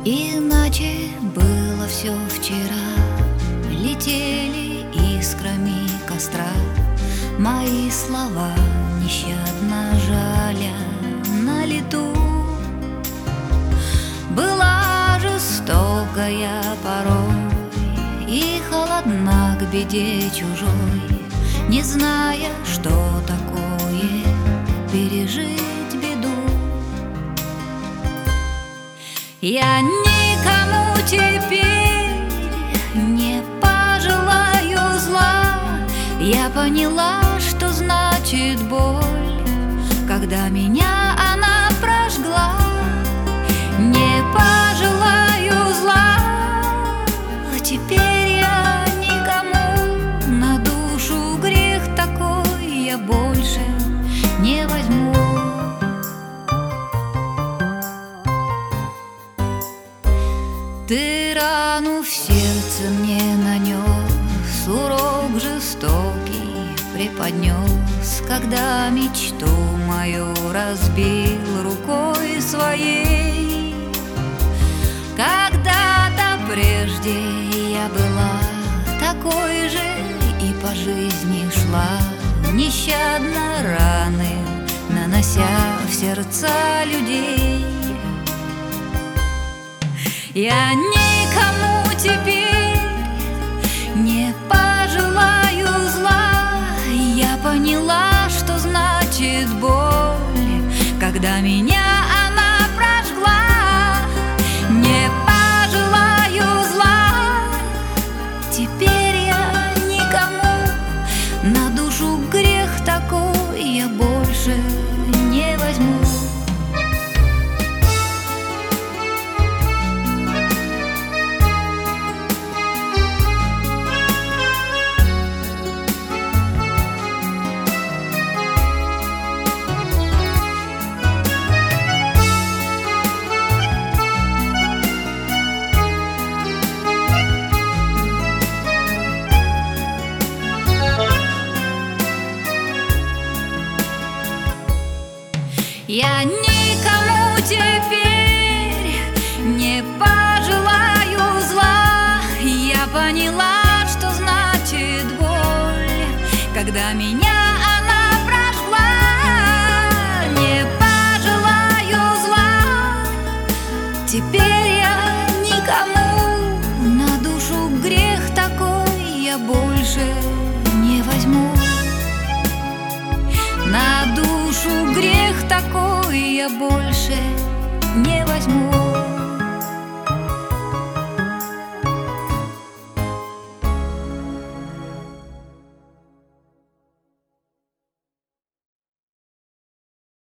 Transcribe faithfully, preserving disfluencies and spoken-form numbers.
Иначе было все вчера, летели искрами костра мои слова, нещадно жаля на лету. Была жестокая порой и холодна к беде чужой, не зная, что такое пережить беду. Я никому теперь не пожелаю зла. Я поняла, что значит боль, когда меня она прожгла. Не пожелаю зла, теперь я никому на душу грех такой я больше не возьму. Ты рану в сердце мне нанес, урок жестокий преподнес, когда мечту мою разбил рукой своей. Когда-то прежде я была такой же и по жизни шла, нещадно раны нанося в сердца людей. Я никому теперь не пожелаю зла. Я поняла, что значит боль, когда меня она прожгла. Не пожелаю зла, теперь я никому на душу грех такой я больше не возьму. Я никому теперь не пожелаю зла. Я поняла, что значит боль, когда меня она прожгла. Не пожелаю зла, теперь я никому на душу грех такой я больше не возьму. На душу грех такой я больше не возьму.